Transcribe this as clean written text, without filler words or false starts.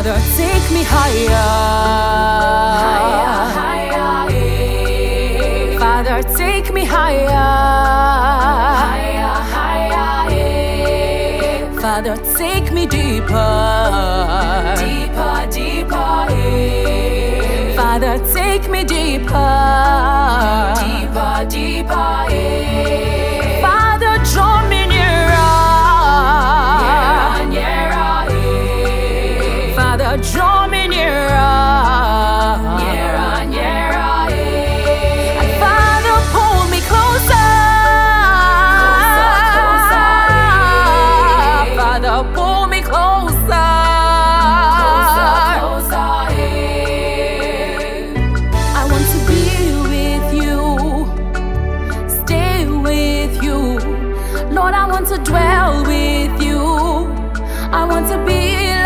Father, take me higher. Higher, eh. Father, take me higher. Higher, higher, eh. Father, take me deeper. Deeper, deeper, eh. Father, take me deeper. Deeper, deeper, eh. Father, draw me nearer. Nearer, nearer, eh. Father, draw me nearer. Nearer, nearer, eh. And Father, pull me closer. Closer, closer, eh. Father, pull me closer. Closer, closer, eh. I want to be with you, stay with you. Lord, I want to dwell with you. I want to be